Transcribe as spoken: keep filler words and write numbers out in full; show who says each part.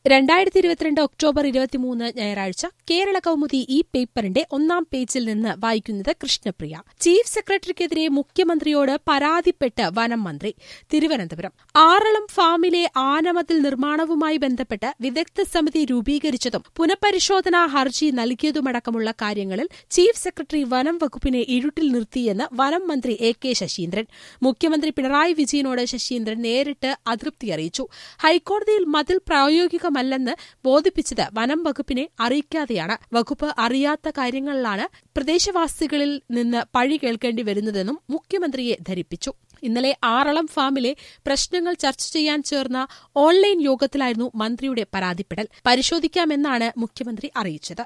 Speaker 1: രണ്ടായിരത്തി ഇരുപത്തിരണ്ട് ഒക്ടോബർ ഇരുപത്തിമൂന്ന് ഞായറാഴ്ച കേരള കൗമുദി ഈ പേപ്പറിന്റെ ഒന്നാം പേജിൽ നിന്ന് വായിക്കുന്നത് കൃഷ്ണപ്രിയ. ചീഫ് സെക്രട്ടറിക്കെതിരെ മുഖ്യമന്ത്രിയോട് പരാതിപ്പെട്ട് വനം മന്ത്രി. തിരുവനന്തപുരം. ആറളം ഫാമിലെ ആനമതിൽ നിർമ്മാണവുമായി ബന്ധപ്പെട്ട് വിദഗ്ധ സമിതി രൂപീകരിച്ചതും പുനഃപരിശോധനാ ഹർജി നൽകിയതുമടക്കമുള്ള കാര്യങ്ങളിൽ ചീഫ് സെക്രട്ടറി വനം വകുപ്പിനെ ഇരുട്ടിൽ നിർത്തിയെന്ന് വനം മന്ത്രി എ കെ ശശീന്ദ്രൻ. മുഖ്യമന്ത്രി പിണറായി വിജയനോട് ശശീന്ദ്രൻ നേരിട്ട് അതൃപ്തി അറിയിച്ചു. ഹൈക്കോടതിയിൽ മതിൽ പ്രായോഗിക മല്ലെന്ന് ബോധിപ്പിച്ചത് വനം വകുപ്പിനെ അറിയിക്കാതെയാണ്. വകുപ്പ് അറിയാത്ത കാര്യങ്ങളിലാണ് പ്രദേശവാസികളിൽ നിന്ന് പഴി കേൾക്കേണ്ടി വരുന്നതെന്നും മുഖ്യമന്ത്രിയെ ധരിപ്പിച്ചു. ഇന്നലെ ആറളം ഫാമിലെ പ്രശ്നങ്ങൾ ചർച്ച ചെയ്യാൻ ചേർന്ന ഓൺലൈൻ യോഗത്തിലായിരുന്നു മന്ത്രിയുടെ പരാതിപ്പെടൽ. പരിശോധിക്കാമെന്നാണ് മുഖ്യമന്ത്രി അറിയിച്ചത്.